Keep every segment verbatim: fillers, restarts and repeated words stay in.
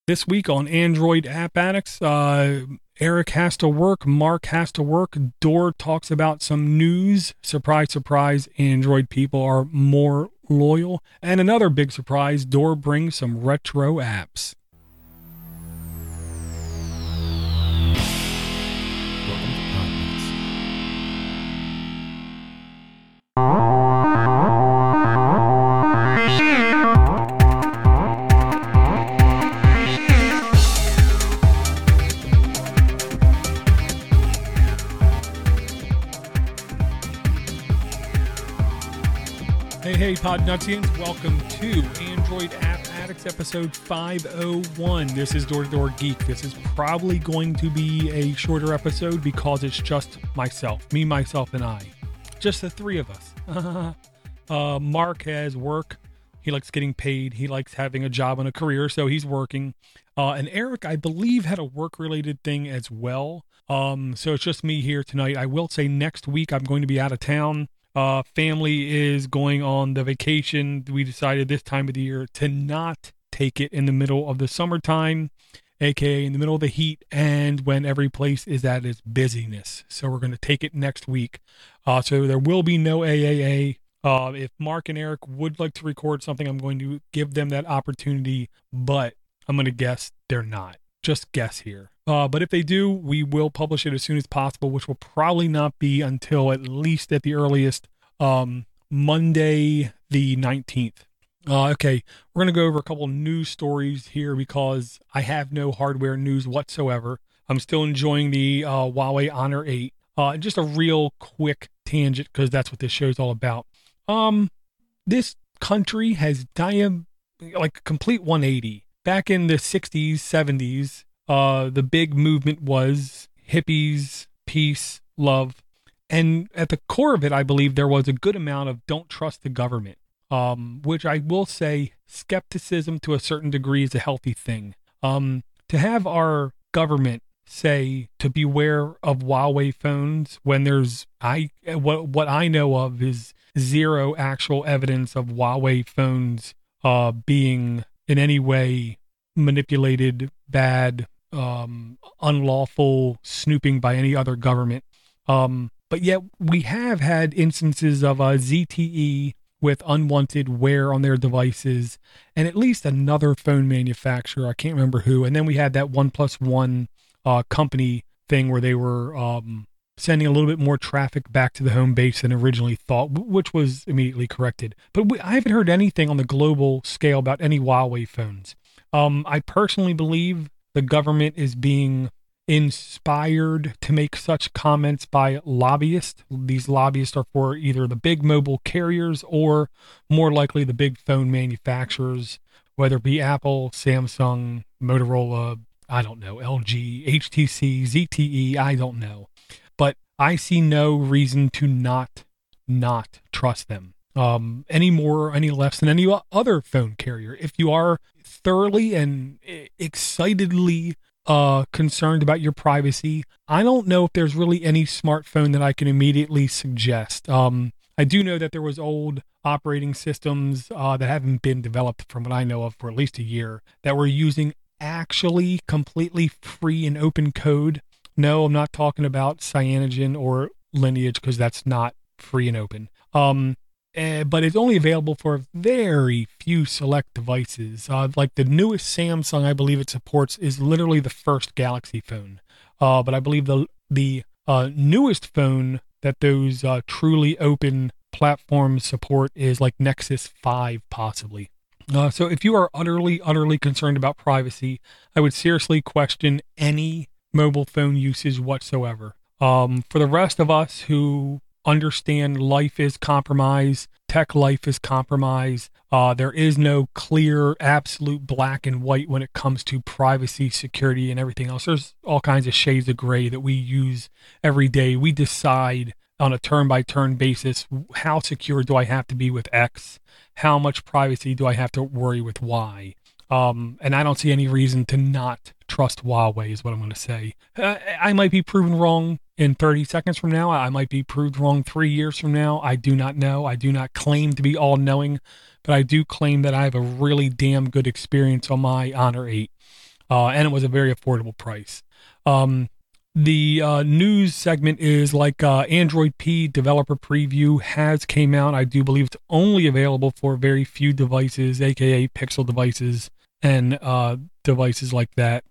This week on Android App Addicts, uh, Eric has to work, Mark has to work, Door talks about some news. Surprise, surprise, Android people are more loyal. And another big surprise, Door brings some retro apps. Welcome to Podnuts. Hey, hey, Podnutsians. Welcome to Android App Addicts episode five oh one. This is Door to Door Geek. This is probably going to be a shorter episode because it's just myself, me, myself, and I. Just the three of us. uh, Mark has work. He likes getting paid. He likes having a job and a career, so he's working. Uh, and Eric, I believe, had a work-related thing as well. Um, so it's just me here tonight. I will say next week I'm going to be out of town. Uh, family is going on the vacation. We decided this time of the year to not take it in the middle of the summertime, aka in the middle of the heat and when every place is at its busyness. So we're going to take it next week. Uh, so there will be no A A A. Uh, if Mark and Eric would like to record something, I'm going to give them that opportunity, but I'm going to guess they're not. Just guess here. Uh, but if they do, we will publish it as soon as possible, which will probably not be until at least at the earliest um, Monday the nineteenth. Uh, okay, we're going to go over a couple news stories here because I have no hardware news whatsoever. I'm still enjoying the uh, Huawei Honor eight. Uh, just a real quick tangent because that's what this show is all about. Um, this country has done like a complete one eighty. Back in the sixties, seventies, uh, the big movement was hippies, peace, love. And at the core of it, I believe there was a good amount of don't trust the government, um, which I will say skepticism to a certain degree is a healthy thing. Um, to have our government say to beware of Huawei phones when there's, I what, what I know of is zero actual evidence of Huawei phones uh, being in any way manipulated, bad, um, unlawful snooping by any other government. Um, but yet we have had instances of a Z T E with unwanted wear on their devices and at least another phone manufacturer. I can't remember who. And then we had that one plus one uh, company thing where they were um, sending a little bit more traffic back to the home base than originally thought, which was immediately corrected. But we, I haven't heard anything on the global scale about any Huawei phones. Um, I personally believe the government is being inspired to make such comments by lobbyists. These lobbyists are for either the big mobile carriers or more likely the big phone manufacturers, whether it be Apple, Samsung, Motorola, I don't know, L G, H T C, Z T E, I don't know. But I see no reason to not, not trust them. Um, any more or any less than any other phone carrier. If you are thoroughly and excitedly uh, concerned about your privacy, I don't know if there's really any smartphone that I can immediately suggest. Um, I do know that there was old operating systems uh, that haven't been developed from what I know of for at least a year that were using actually completely free and open code. No, I'm not talking about Cyanogen or Lineage because that's not free and open. Um, Uh, but it's only available for very few select devices. Uh, like the newest Samsung, I believe it supports, is literally the first Galaxy phone. Uh, but I believe the the uh, newest phone that those uh, truly open platforms support is like Nexus five, possibly. Uh, so if you are utterly, utterly concerned about privacy, I would seriously question any mobile phone usage whatsoever. Um, for the rest of us who understand life is compromised, tech life is compromised. Uh, there is no clear, absolute black and white when it comes to privacy, security, and everything else. There's all kinds of shades of gray that we use every day. We decide on a turn-by-turn basis, how secure do I have to be with X? How much privacy do I have to worry with Y? Um, and I don't see any reason to not trust Huawei is what I'm going to say. Uh, I might be proven wrong in thirty seconds from now. I might be proved wrong three years from now. I do not know. I do not claim to be all-knowing, but I do claim that I have a really damn good experience on my Honor eight. uh, and it was a very affordable price. Um, the uh, news segment is like uh, Android P developer preview has came out. I do believe it's only available for very few devices, aka Pixel devices and uh, devices like that.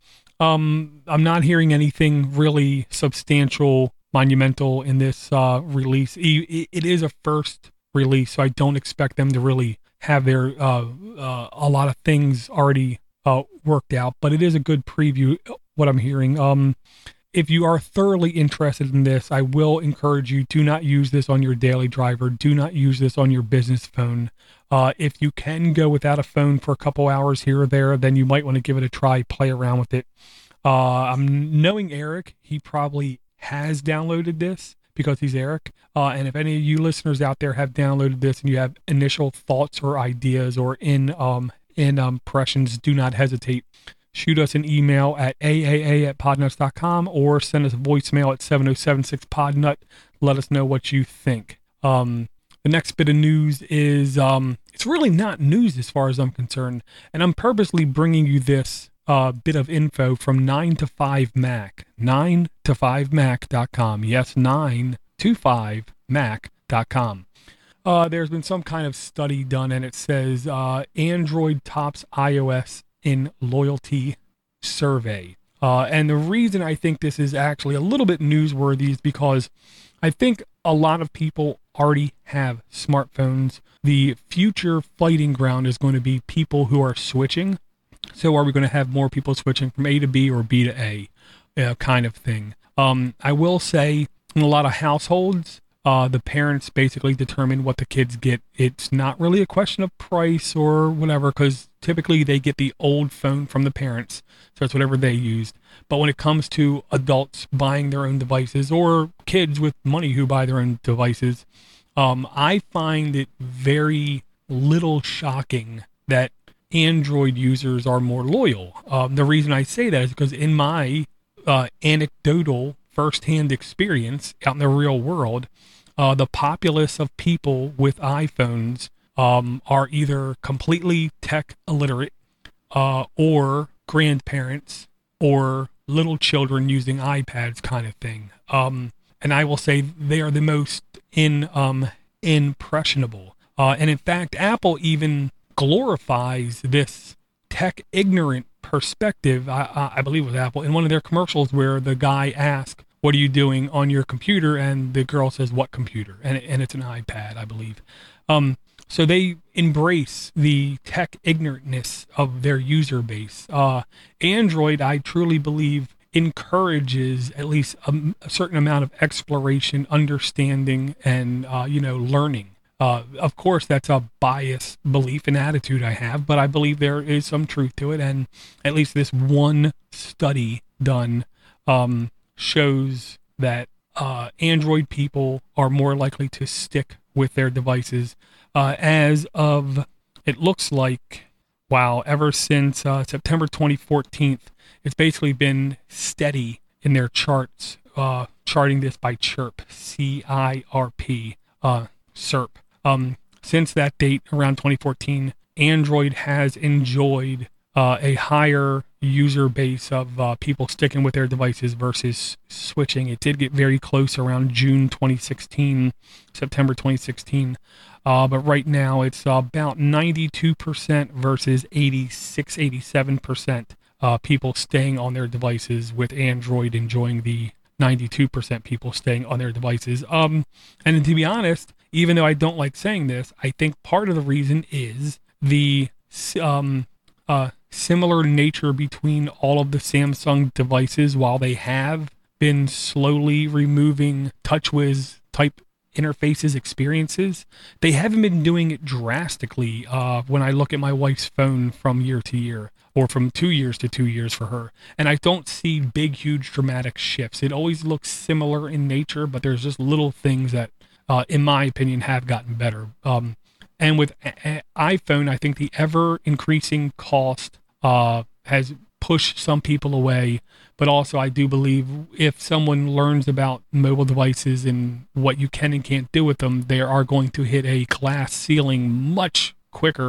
Um, I'm not hearing anything really substantial, monumental in this uh, release. It, it is a first release, so I don't expect them to really have their uh, uh, a lot of things already uh, worked out. But it is a good preview, what I'm hearing. Um, if you are thoroughly interested in this, I will encourage you, do not use this on your daily driver. Do not use this on your business phone. Uh, if you can go without a phone for a couple hours here or there, then you might want to give it a try, play around with it. Uh, I'm knowing Eric, he probably has downloaded this because he's Eric. Uh, and if any of you listeners out there have downloaded this and you have initial thoughts or ideas or in um in um, impressions, do not hesitate. Shoot us an email at aaa at podnuts dot com or send us a voicemail at seven oh seven six podnut. Let us know what you think. Um, the next bit of news is, um, it's really not news as far as I'm concerned, and I'm purposely bringing you this uh, bit of info from nine to five Mac, nine to five mac dot com. Yes, nine to five mac dot com. Uh, there's been some kind of study done, and it says uh, Android tops iOS in loyalty survey. Uh, and the reason I think this is actually a little bit newsworthy is because I think a lot of people already have smartphones. The future fighting ground is going to be people who are switching. So are we going to have more people switching from A to B or B to A, uh, kind of thing? Um, I will say in a lot of households, Uh, the parents basically determine what the kids get. It's not really a question of price or whatever, because typically they get the old phone from the parents, so it's whatever they used. But when it comes to adults buying their own devices or kids with money who buy their own devices, um, I find it very little shocking that Android users are more loyal. Um, the reason I say that is because in my uh, anecdotal firsthand experience out in the real world, Uh, the populace of people with iPhones um, are either completely tech illiterate uh, or grandparents or little children using iPads kind of thing. Um, and I will say they are the most in um, impressionable. Uh, and in fact, Apple even glorifies this tech ignorant perspective. I, I, I believe it was Apple in one of their commercials where the guy asked, "What are you doing on your computer?" And the girl says, "What computer?" And, and it's an iPad, I believe. Um, so they embrace the tech ignorantness of their user base. Uh, Android, I truly believe, encourages at least a, a certain amount of exploration, understanding, and, uh, you know, learning. Uh, of course, that's a biased belief and attitude I have, but I believe there is some truth to it. And at least this one study done, um, shows that uh, Android people are more likely to stick with their devices uh, as of, it looks like, wow, ever since uh, September twenty fourteen, it's basically been steady in their charts, uh, charting this by CIRP, C I R P, uh, CIRP. Um, since that date, around twenty fourteen, Android has enjoyed Uh, a higher user base of uh, people sticking with their devices versus switching. It did get very close around June twenty sixteen, September twenty sixteen. Uh, but right now it's uh, about ninety-two percent versus eighty-six, eighty-seven percent uh, people staying on their devices, with Android enjoying the ninety-two percent people staying on their devices. Um, and to be honest, even though I don't like saying this, I think part of the reason is the um, uh, similar nature between all of the Samsung devices. While they have been slowly removing TouchWiz type interfaces, experiences, they haven't been doing it drastically. Uh, when I look at my wife's phone from year to year, or from two years to two years for her, and I don't see big, huge, dramatic shifts. It always looks similar in nature, but there's just little things that, uh, in my opinion, have gotten better. Um, And with a- a- iPhone, I think the ever increasing cost uh, has pushed some people away. But also, I do believe if someone learns about mobile devices and what you can and can't do with them, they are going to hit a glass ceiling much quicker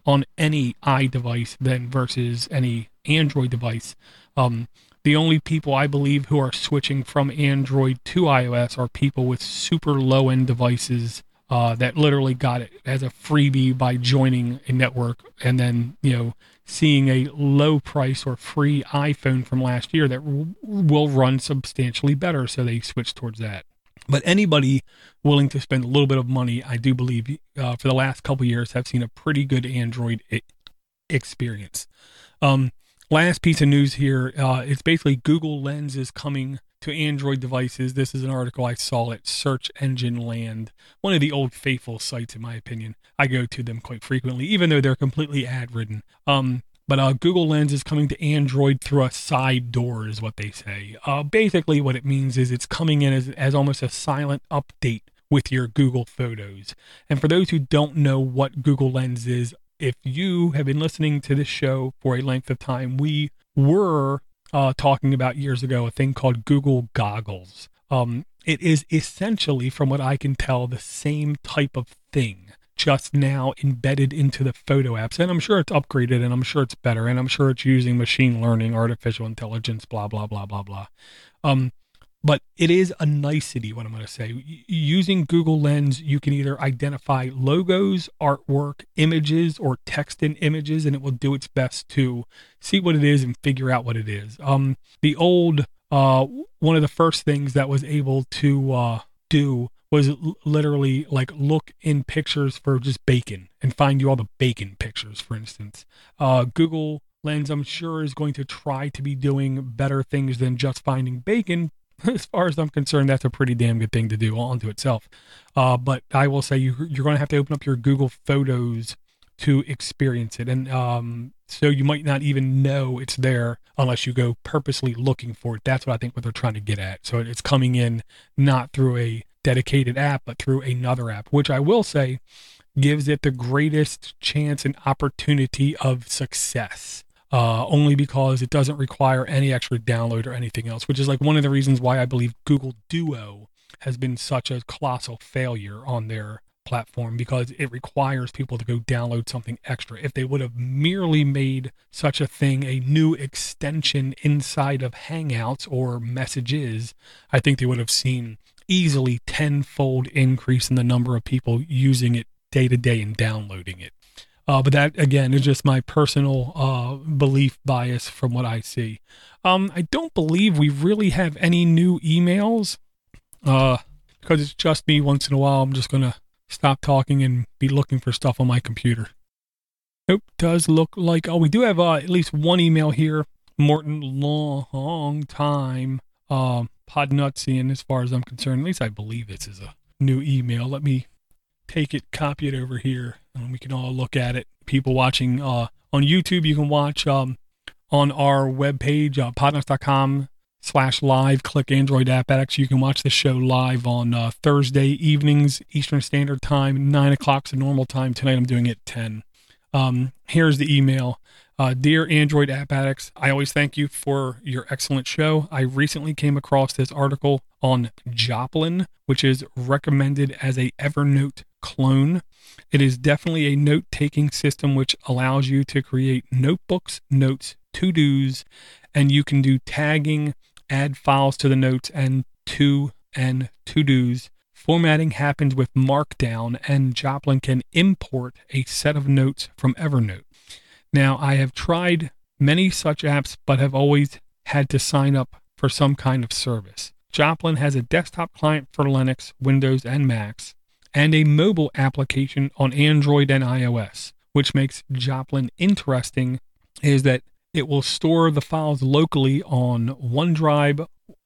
on any iDevice than versus any Android device. Um, the only people I believe who are switching from Android to iOS are people with super low-end devices uh, that literally got it as a freebie by joining a network and then, you know, seeing a low price or free iPhone from last year that w- will run substantially better, so they switch towards that. But anybody willing to spend a little bit of money, I do believe, uh, for the last couple of years have seen a pretty good Android I- experience. Um, last piece of news here, uh, it's basically Google Lens is coming to Android devices. This is an article I saw at Search Engine Land, one of the old faithful sites, in my opinion. I go to them quite frequently, even though they're completely ad-ridden. Um, But uh, Google Lens is coming to Android through a side door, is what they say. Uh, basically, what it means is it's coming in as, as almost a silent update with your Google Photos. And for those who don't know what Google Lens is, if you have been listening to this show for a length of time, we were uh, talking about years ago a thing called Google Goggles. Um, it is essentially, from what I can tell, the same type of thing, just now embedded into the photo apps. And I'm sure it's upgraded, and I'm sure it's better, and I'm sure it's using machine learning, artificial intelligence, blah, blah, blah, blah, blah. Um, but it is a nicety, what I'm going to say. Y- using Google Lens, you can either identify logos, artwork, images, or text in images, and it will do its best to see what it is and figure out what it is. Um, the old, uh, one of the first things that was able to uh, do was l- literally like look in pictures for just bacon and find you all the bacon pictures, for instance. Uh, Google Lens, I'm sure, is going to try to be doing better things than just finding bacon. As far as I'm concerned, that's a pretty damn good thing to do all unto itself. Uh, but I will say you, you're going to have to open up your Google Photos to experience it. And um, so you might not even know it's there unless you go purposely looking for it. That's what I think what they're trying to get at. So it's coming in not through a dedicated app, but through another app, which I will say gives it the greatest chance and opportunity of success. Uh, only because it doesn't require any extra download or anything else, which is like one of the reasons why I believe Google Duo has been such a colossal failure on their platform, because it requires people to go download something extra. If they would have merely made such a thing a new extension inside of Hangouts or Messages, I think they would have seen easily tenfold increase in the number of people using it day to day and downloading it. Uh, but that, again, is just my personal uh, belief bias from what I see. Um, I don't believe we really have any new emails. Uh, because it's just me once in a while. I'm just going to stop talking and be looking for stuff on my computer. Nope, does look like... Oh, we do have uh, at least one email here. Morton, long, long time uh, Podnutsian, as far as I'm concerned. At least I believe this is a new email. Let me take it, copy it over here, and we can all look at it. People watching uh, on YouTube, you can watch um, on our webpage, uh, podnuts.com slash live, click Android App Addicts. You can watch the show live on uh, Thursday evenings, Eastern Standard Time, nine o'clock's the normal time. Tonight I'm doing it at ten. Um, here's the email. Uh, Dear Android App Addicts, I always thank you for your excellent show. I recently came across this article on Joplin, which is recommended as a Evernote clone. It is definitely a note-taking system which allows you to create notebooks, notes, to-dos, and you can do tagging, add files to the notes and to and to-dos. Formatting happens with Markdown, and Joplin can import a set of notes from Evernote. Now, I have tried many such apps, but have always had to sign up for some kind of service. Joplin has a desktop client for Linux, Windows, and Macs, and a mobile application on Android and iOS. Which makes Joplin interesting is that it will store the files locally on OneDrive,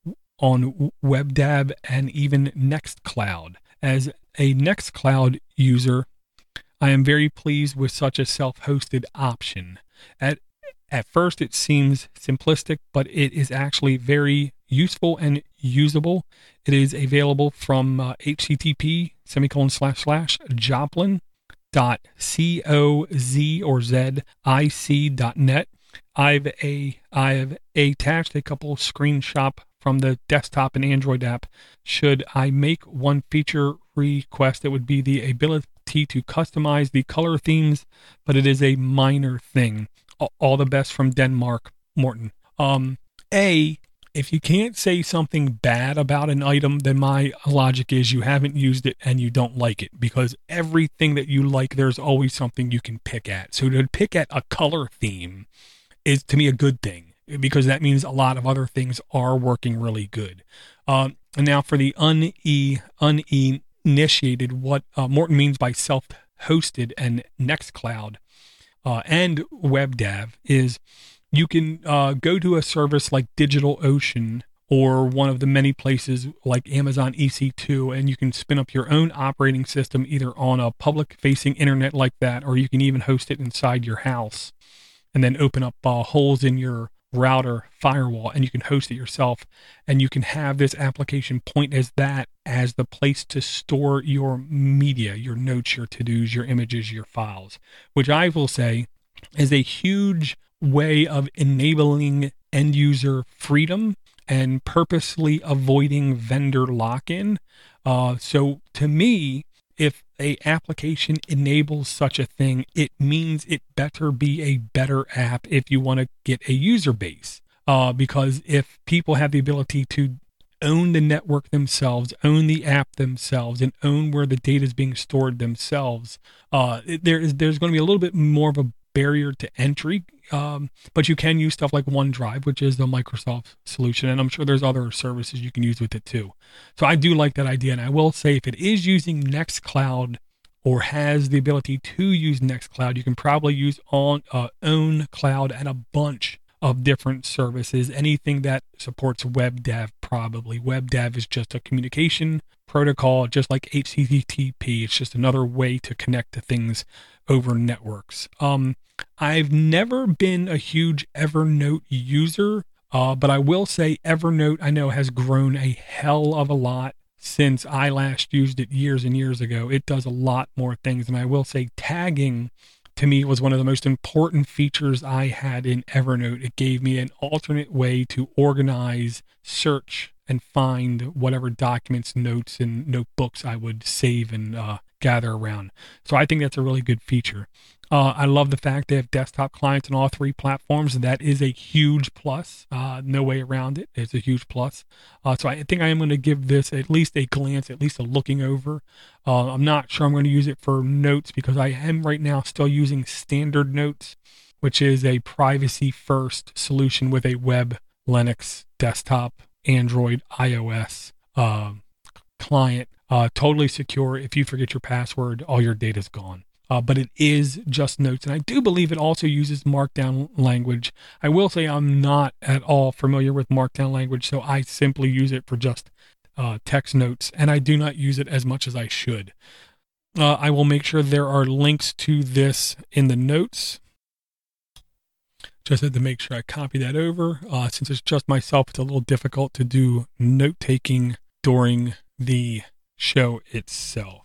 on WebDAV, and even Nextcloud. As a Nextcloud user, I am very pleased with such a self-hosted option. At at first, it seems simplistic, but it is actually very useful and usable. It is available from uh, http semicolon slash slash joplin dot coz or zic dot net. I've a I've attached a couple screenshot from the desktop and Android app. Should I make one feature request, it would be the ability ability to customize the color themes, but it is a minor thing. All the best from Denmark, Morton. Um, A, if you can't say something bad about an item, then my logic is you haven't used it and you don't like it, because everything that you like, there's always something you can pick at. So to pick at a color theme is, to me, a good thing, because that means a lot of other things are working really good. Um, and now for the une, uninitiated, what uh, Morton means by self-hosted and Nextcloud uh, and WebDAV is you can uh, go to a service like DigitalOcean or one of the many places like Amazon E C two, and you can spin up your own operating system either on a public-facing internet like that, or you can even host it inside your house and then open up uh, holes in your router firewall, and you can host it yourself, and you can have this application point as that as the place to store your media, your notes, your to-dos, your images, your files, which I will say is a huge way of enabling end user freedom and purposely avoiding vendor lock-in. Uh, so to me, if a application enables such a thing, it means it better be a better app if you want to get a user base. Uh, because if people have the ability to own the network themselves, own the app themselves, and own where the data is being stored themselves, uh, there is there's going to be a little bit more of a barrier to entry. Um, but you can use stuff like OneDrive, which is the Microsoft solution, and I'm sure there's other services you can use with it too. So I do like that idea, and I will say if it is using Nextcloud or has the ability to use Nextcloud, you can probably use on uh, own cloud and a bunch of different services. Anything that supports WebDAV, probably. WebDAV is just a communication protocol, just like H T T P. It's just another way to connect to things over networks. Um, I've never been a huge Evernote user, uh, but I will say Evernote, I know, has grown a hell of a lot since I last used it years and years ago. It does a lot more things, and I will say tagging, to me, was one of the most important features I had in Evernote. It gave me an alternate way to organize, search, and find whatever documents, notes, and notebooks I would save and uh, gather around. So I think that's a really good feature. Uh, I love the fact they have desktop clients on all three platforms. That is a huge plus. Uh, no way around it. It's a huge plus. Uh, so I think I am going to give this at least a glance, at least a looking over. Uh, I'm not sure I'm going to use it for notes because I am right now still using Standard Notes, which is a privacy-first solution with a web, Linux, desktop, Android, iOS uh, client. Uh, totally secure. If you forget your password, all your data's gone. Uh, but it is just notes. And I do believe it also uses Markdown language. I will say I'm not at all familiar with Markdown language, so I simply use it for just uh, text notes, and I do not use it as much as I should. Uh, I will make sure there are links to this in the notes. Just had to make sure I copy that over. Uh, since it's just myself, it's a little difficult to do note-taking during the show itself.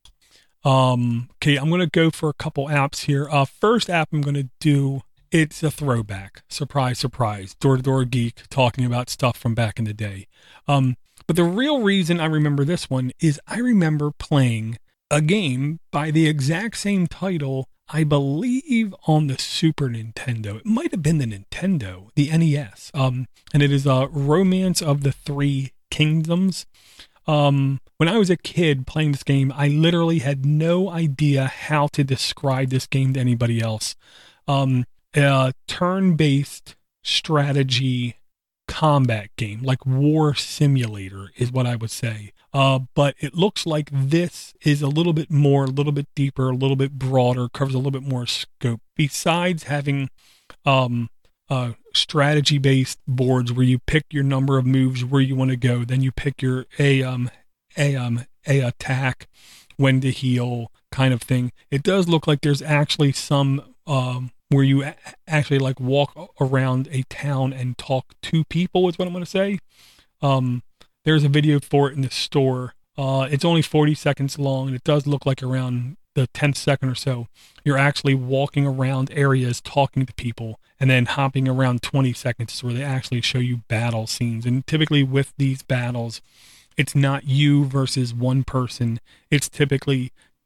Um, okay, I'm going to go for a couple apps here. Uh, first app I'm going to do, it's a throwback. Surprise, surprise. Door-to-Door Geek talking about stuff from back in the day. Um, but the real reason I remember this one is I remember playing a game by the exact same title, I believe, on the Super Nintendo. It might have been the Nintendo, the N E S. Um, and it is uh, Romance of the Three Kingdoms. Um, when I was a kid playing this game, I literally had no idea how to describe this game to anybody else. Um, a turn-based strategy combat game, like war simulator is what I would say. Uh, but it looks like this is a little bit more, a little bit deeper, a little bit broader, covers a little bit more scope. Besides having, um, uh, strategy-based boards where you pick your number of moves where you want to go, then you pick your a um a um a attack, when to heal, kind of thing. It does look like there's actually some um where you a- actually like walk around a town and talk to people is what I'm going to say. Um, there's a video for it in the store. Uh, it's only forty seconds long, and it does look like around the tenth second or so, you're actually walking around areas talking to people, and then hopping around twenty seconds where they actually show you battle scenes. And typically with these battles, it's not you versus one person. It's typically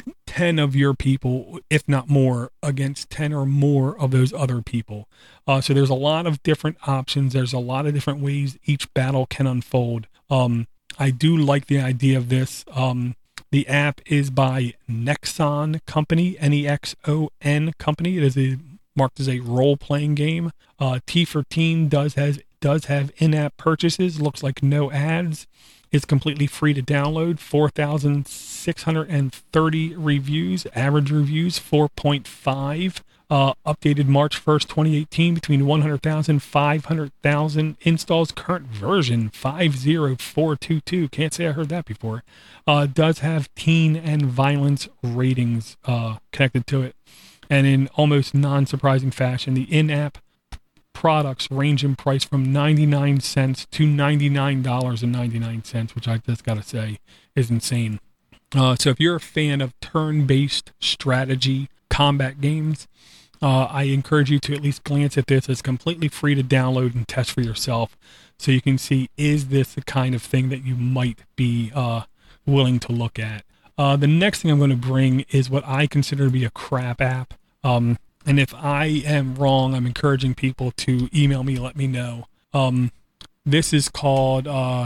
ten of your people, if not more, against ten or more of those other people. Uh, so there's a lot of different options. There's a lot of different ways each battle can unfold. Um, I do like the idea of this. Um, the app is by Nexon Company, N E X O N Company. It is a, marked as a role-playing game. Uh, T for Teen does has does have in-app purchases. Looks like no ads. It's completely free to download. four thousand six hundred thirty reviews. Average reviews four point five. Uh, updated March first, twenty eighteen, between one hundred thousand, five hundred thousand installs. Current version five zero four two two. Can't say I heard that before. Uh, does have teen and violence ratings uh, connected to it. And in almost non-surprising fashion, the in-app products range in price from ninety-nine cents to ninety-nine dollars and ninety-nine cents, which I just got to say is insane. Uh, so if you're a fan of turn-based strategy combat games, uh, I encourage you to at least glance at this. It's completely free to download and test for yourself, so you can see, is this the kind of thing that you might be uh, willing to look at. Uh, the next thing I'm going to bring is what I consider to be a crap app. Um, And if I am wrong, I'm encouraging people to email me, let me know. Um, this is called uh,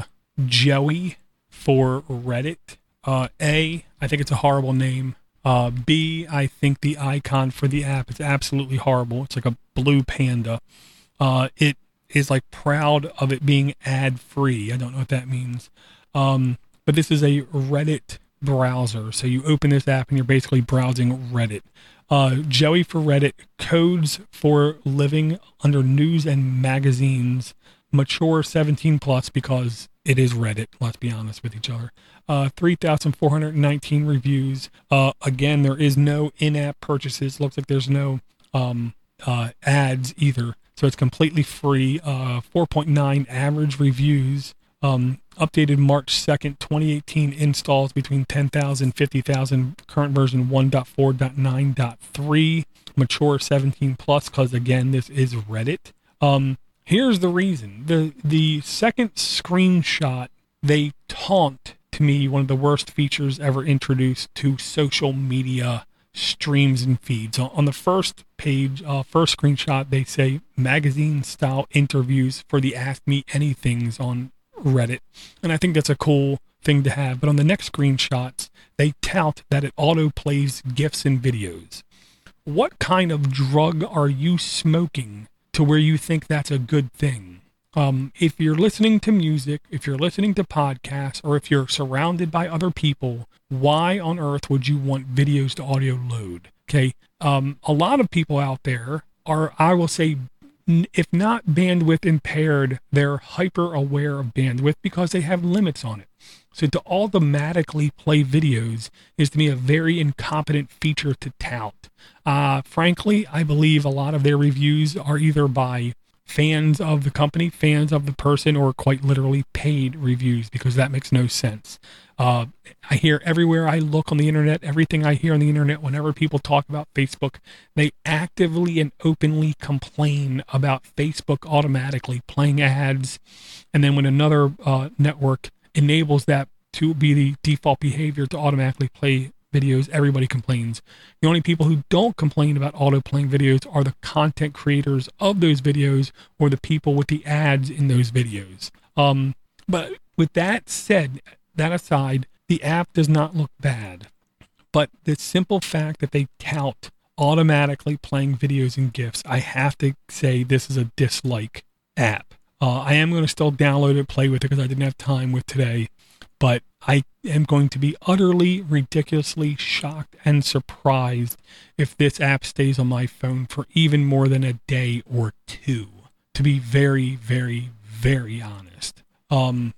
Joey for Reddit. Uh, A, I think it's a horrible name. Uh, B, I think the icon for the app is absolutely horrible. It's like a blue panda. Uh, it is like proud of it being ad-free. I don't know what that means. Um, but this is a Reddit browser. So you open this app and you're basically browsing Reddit. Uh, Joey for Reddit, codes for living under news and magazines, mature seventeen plus, because it is Reddit, let's be honest with each other. Uh, three thousand four hundred nineteen reviews. Uh, again, there is no in-app purchases. Looks like there's no um, uh, ads either. So it's completely free. Uh, four point nine average reviews. Um, updated March second, twenty eighteen installs between ten thousand, fifty thousand, current version one point four point nine point three, mature seventeen plus, because again, this is Reddit. Um, here's the reason. The, the second screenshot, they taunt, to me, one of the worst features ever introduced to social media streams and feeds. On the first page, uh, first screenshot, they say magazine style interviews for the Ask Me Anythings on Reddit, and I think that's a cool thing to have. But on the next screenshots, they tout that it auto plays GIFs and videos. What kind of drug are you smoking to where you think that's a good thing? Um, if you're listening to music, if you're listening to podcasts, or if you're surrounded by other people, why on earth would you want videos to audio load? Okay. Um, a lot of people out there are, I will say, if not bandwidth impaired, they're hyper aware of bandwidth because they have limits on it. So to automatically play videos is, to me, a very incompetent feature to tout. Uh, frankly, I believe a lot of their reviews are either by fans of the company, fans of the person, or quite literally paid reviews, because that makes no sense. Uh, I hear everywhere I look on the internet, everything I hear on the internet, whenever people talk about Facebook, they actively and openly complain about Facebook automatically playing ads. And then when another uh, network enables that to be the default behavior to automatically play videos, everybody complains. The only people who don't complain about auto playing videos are the content creators of those videos, or the people with the ads in those videos. Um, but with that said, that aside, the app does not look bad. But the simple fact that they tout automatically playing videos and GIFs, I have to say this is a dislike app. Uh, I am going to still download it, play with it, because I didn't have time with today. But I am going to be utterly, ridiculously shocked and surprised if this app stays on my phone for even more than a day or two, to be very, very, very honest. Um,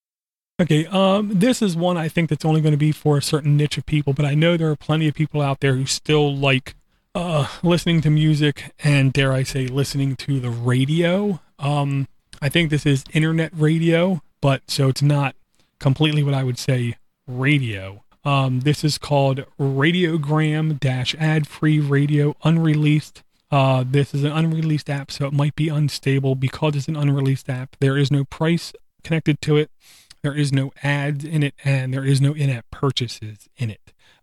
okay, um, this is one I think that's only going to be for a certain niche of people, but I know there are plenty of people out there who still like uh, listening to music and, dare I say, listening to the radio. Um, I think this is internet radio, but so it's not completely what I would say radio. Um, this is called Radiogram dash ad-free radio unreleased. Uh, this is an unreleased app, so it might be unstable because it's an unreleased app. There is no price connected to it. There is no ads in it, and there is no in-app purchases in it.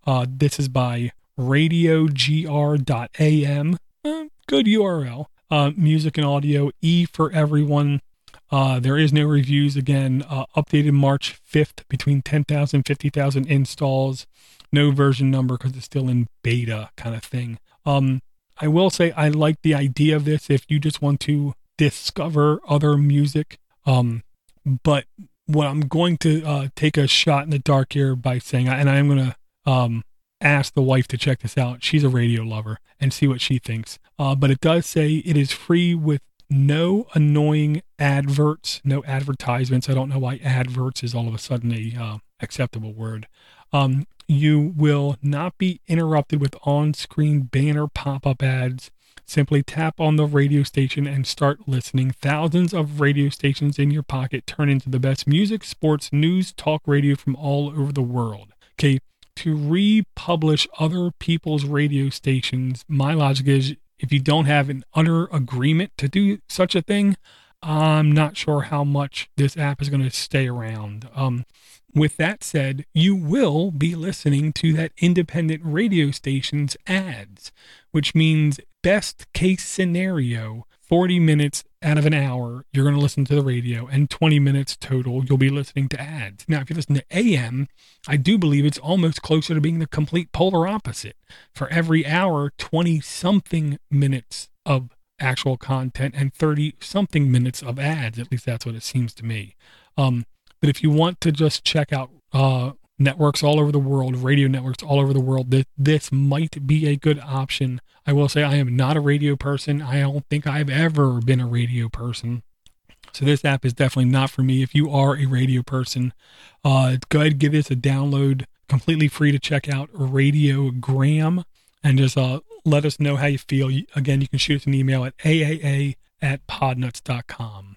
Uh, this is by radio g r dot a m. Uh, good U R L. Uh, music and audio, E for everyone. Uh, there is no reviews. Again, uh, updated March fifth, between ten thousand, fifty thousand installs. No version number because it's still in beta kind of thing. Um, I will say I like the idea of this if you just want to discover other music. Um, but what I'm going to uh, take a shot in the dark here by saying, and I'm going to um, ask the wife to check this out. She's a radio lover and see what she thinks. Uh, but it does say it is free with no annoying adverts, no advertisements. I don't know why adverts is all of a sudden a uh, acceptable word. Um, you will not be interrupted with on-screen banner pop-up ads. Simply tap on the radio station and start listening. Thousands of radio stations in your pocket turn into the best music, sports, news, talk radio from all over the world. Okay, to republish other people's radio stations, my logic is if you don't have an utter agreement to do such a thing, I'm not sure how much this app is going to stay around. Um, with that said, you will be listening to that independent radio station's ads, which means best case scenario, forty minutes out of an hour, you're going to listen to the radio, and twenty minutes total, you'll be listening to ads. Now, if you listen to A M, I do believe it's almost closer to being the complete polar opposite. For every hour, twenty-something minutes of actual content and thirty-something minutes of ads. At least that's what it seems to me. Um, but if you want to just check out uh, networks all over the world, radio networks all over the world, this, this might be a good option. I will say I am not a radio person. I don't think I've ever been a radio person. So this app is definitely not for me. If you are a radio person, uh, go ahead and give this a download. Completely free to check out, Radiogram, and just uh, let us know how you feel. Again, you can shoot us an email at a a a at podnuts dot com.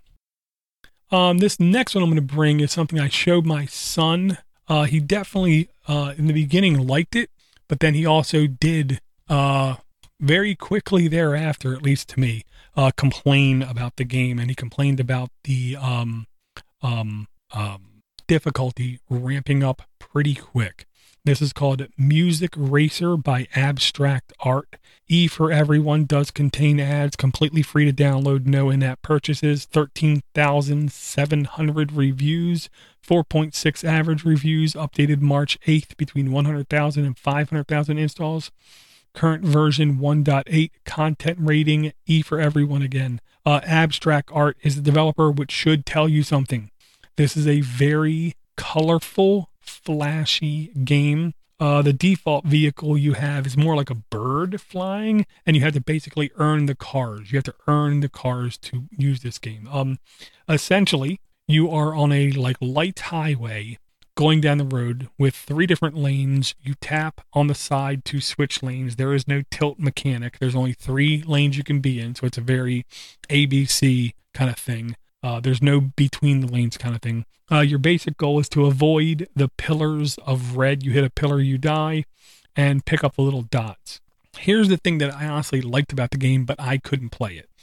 Um, this next one I'm going to bring is something I showed my son. Uh, he definitely, uh, in the beginning, liked it, but then he also did, uh, very quickly thereafter, at least to me, uh, complain about the game, and he complained about the um, um, um, difficulty ramping up pretty quick. This is called Music Racer by Abstract Art. E for everyone, does contain ads, completely free to download, no in-app purchases, thirteen thousand seven hundred reviews, four point six average reviews, updated March eighth, between one hundred thousand and five hundred thousand installs. Current version one point eight, content rating, E for everyone again. Uh, Abstract Art is the developer, which should tell you something. This is a very colorful, flashy game. Uh, the default vehicle you have is more like a bird flying, and you have to basically earn the cars. You have to earn the cars to use this game. Um, essentially, you are on a like light highway going down the road with three different lanes. You tap on the side to switch lanes. There is no tilt mechanic. There's only three lanes you can be in, so it's a very A B C kind of thing. Uh, there's no between the lanes kind of thing. Uh, your basic goal is to avoid the pillars of red. You hit a pillar, you die, and pick up the little dots. Here's the thing that I honestly liked about the game, but I couldn't play it.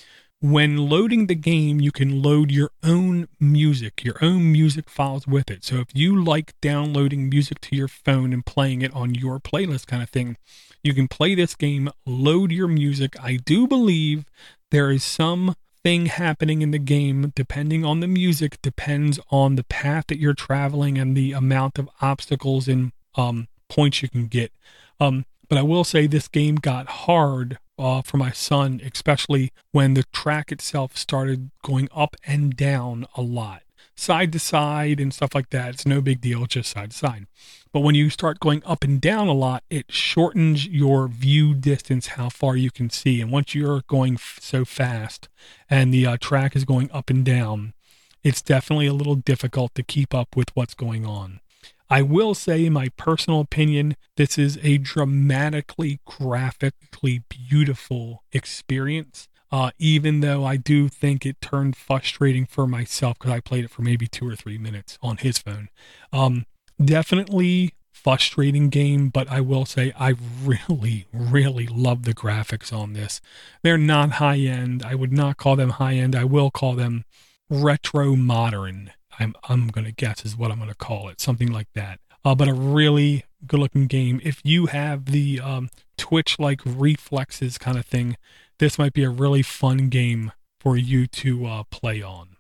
When loading the game, you can load your own music, your own music files with it. So if you like downloading music to your phone and playing it on your playlist kind of thing, you can play this game, load your music. I do believe there is some thing happening in the game, depending on the music, depends on the path that you're traveling and the amount of obstacles and um, points you can get. Um, but I will say this game got hard uh, for my son, especially when the track itself started going up and down a lot. Side to side and stuff like that, it's no big deal, just side to side. But when you start going up and down a lot, it shortens your view distance, how far you can see. And once you're going f- so fast and the uh, track is going up and down, it's definitely a little difficult to keep up with what's going on. I will say, in my personal opinion, this is a dramatically, graphically beautiful experience. Uh, even though I do think it turned frustrating for myself because I played it for maybe two or three minutes on his phone. Um, definitely frustrating game, but I will say I really, really love the graphics on this. They're not high end. I would not call them high end. I will call them retro modern. I'm I'm going to guess is what I'm going to call it, something like that. Uh, but a really good looking game. If you have the um, Twitch like reflexes kind of thing, this might be a really fun game for you to uh, play on.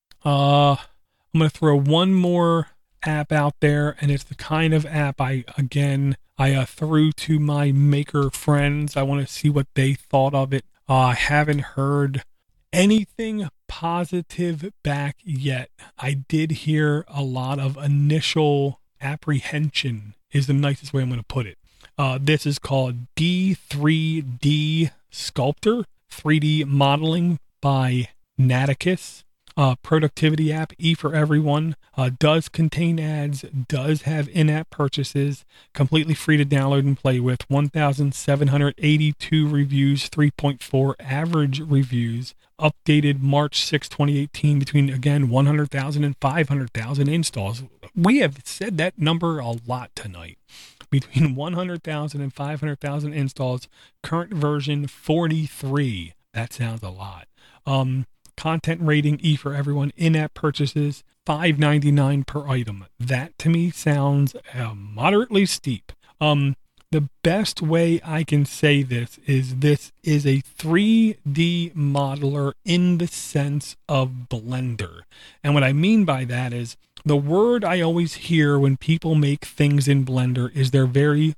Uh, I'm going to throw one more app out there, and it's the kind of app I, again, I uh, threw to my maker friends. I want to see what they thought of it. Uh, I haven't heard anything positive back yet. I did hear a lot of initial apprehension is the nicest way I'm going to put it. Uh, this is called D three D Sculptor, three D modeling by Naticus. Uh, productivity app, E for everyone, uh, does contain ads, does have in-app purchases, completely free to download and play with, one thousand seven hundred eighty-two reviews, three point four average reviews, updated March sixth, twenty eighteen, between, again, one hundred thousand and five hundred thousand installs. We have said that number a lot tonight. Between one hundred thousand and five hundred thousand installs, current version forty-three. That sounds a lot. Um, Content rating, E for everyone, in-app purchases, five ninety-nine per item. That to me sounds uh, moderately steep. Um, the best way I can say this is this is a three D modeler in the sense of Blender. And what I mean by that is the word I always hear when people make things in Blender is they're very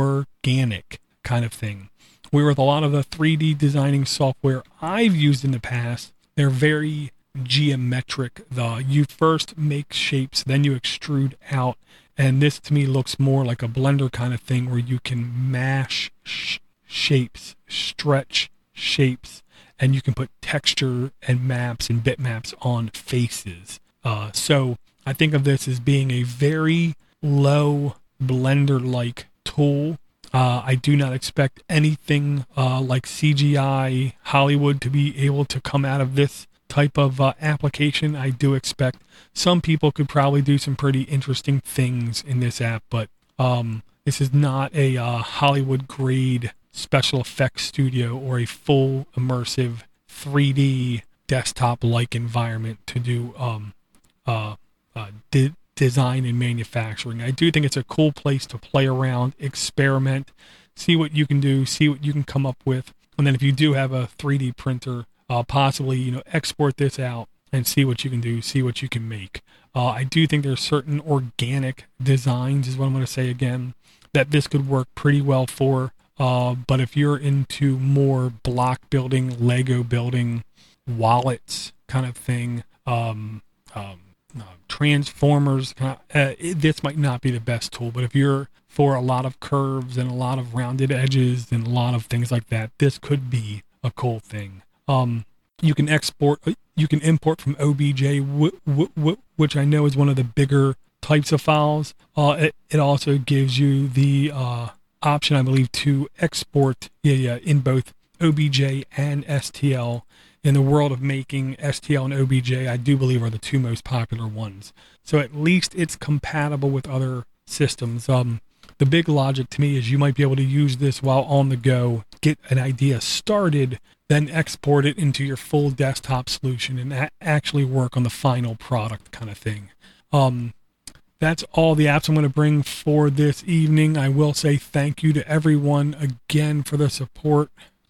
organic kind of thing. Where with a lot of the three D designing software I've used in the past, they're very geometric. The you first make shapes, then you extrude out. And this to me looks more like a Blender kind of thing where you can mash sh- shapes, stretch shapes, and you can put texture and maps and bitmaps on faces. Uh, so I think of this as being a very low Blender-like tool. Uh, I do not expect anything uh, like C G I Hollywood to be able to come out of this type of uh, application. I do expect some people could probably do some pretty interesting things in this app, but um, this is not a uh, Hollywood grade special effects studio or a full immersive three D desktop-like environment to do um, uh, uh, di- design and manufacturing. I do think it's a cool place to play around, experiment, see what you can do, see what you can come up with. And then if you do have a three D printer, uh, possibly, you know, export this out and see what you can do, see what you can make. Uh, I do think there's certain organic designs, is what I'm going to say again, that this could work pretty well for. Uh, but if you're into more block building, Lego building, wallets kind of thing, um, um, Uh, transformers, uh, it, this might not be the best tool, but if you're for a lot of curves and a lot of rounded edges and a lot of things like that, this could be a cool thing. Um, you can export, you can import from O B J, w- w- w- which I know is one of the bigger types of files. Uh, it, it also gives you the uh, option, I believe, to export yeah, yeah, in both O B J and S T L. In the world of making, S T L and O B J, I do believe, are the two most popular ones. So at least it's compatible with other systems. Um, the big logic to me is you might be able to use this while on the go, get an idea started, then export it into your full desktop solution and a- actually work on the final product kind of thing. Um, that's all the apps I'm going to bring for this evening. I will say thank you to everyone again for the support.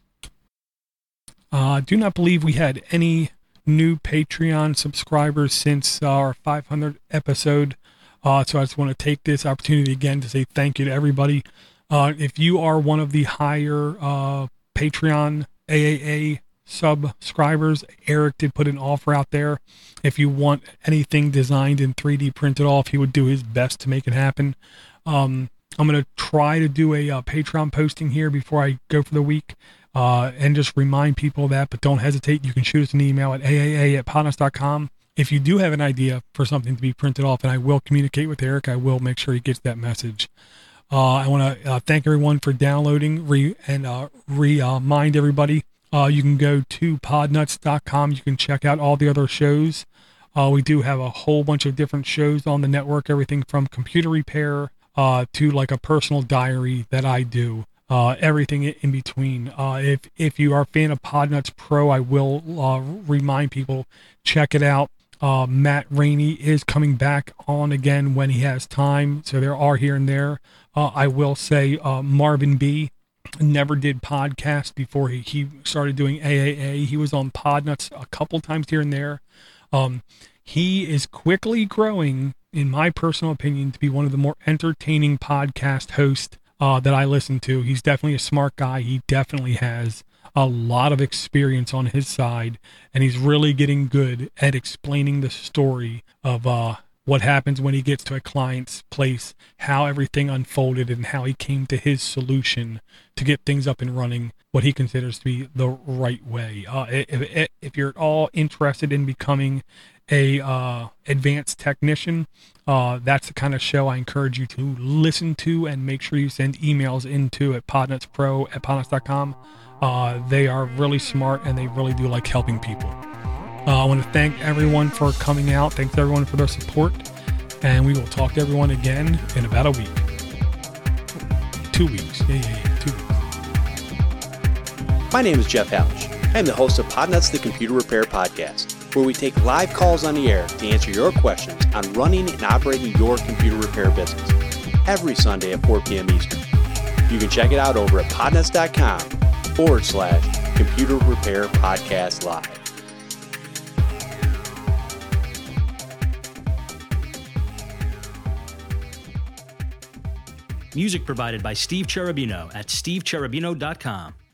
I uh, do not believe we had any new Patreon subscribers since our five hundredth episode. Uh, so I just want to take this opportunity again to say thank you to everybody. Uh, if you are one of the higher uh, Patreon A A A subscribers, Eric did put an offer out there. If you want anything designed in three D printed off, he would do his best to make it happen. Um, I'm going to try to do a uh, Patreon posting here before I go for the week. Uh, and just remind people of that, but don't hesitate. You can shoot us an email at A A A at podnuts dot com. If you do have an idea for something to be printed off, and I will communicate with Eric, I will make sure he gets that message. Uh, I want to uh, thank everyone for downloading re- and uh, remind everybody, uh, you can go to podnuts dot com. You can check out all the other shows. Uh, we do have a whole bunch of different shows on the network, everything from computer repair uh, to like a personal diary that I do. Uh, everything in between. Uh, if if you are a fan of Podnuts Pro, I will uh, remind people, check it out. Uh, Matt Rainey is coming back on again when he has time. So there are here and there. Uh, I will say uh, Marvin B. never did podcast before he, he started doing A A A. He was on Podnuts a couple times here and there. Um, he is quickly growing, in my personal opinion, to be one of the more entertaining podcast hosts uh, that I listen to. He's definitely a smart guy. He definitely has a lot of experience on his side, and he's really getting good at explaining the story of uh, what happens when he gets to a client's place, how everything unfolded, and how he came to his solution to get things up and running, what he considers to be the right way. Uh, if, if you're at all interested in becoming a uh, advanced technician, uh, that's the kind of show I encourage you to listen to, and make sure you send emails into at podnutspro at podnuts dot com. Uh, they are really smart, and they really do like helping people. Uh, I want to thank everyone for coming out. Thanks everyone for their support. And we will talk to everyone again in about a week. Two weeks. Yeah, yeah, yeah. Two weeks. My name is Jeff Hallish. I am the host of Podnuts, the Computer Repair Podcast, where we take live calls on the air to answer your questions on running and operating your computer repair business. Every Sunday at four p.m. Eastern. You can check it out over at podnuts dot com forward slash computer repair podcast live. Music provided by Steve Cherubino at steve cherubino dot com.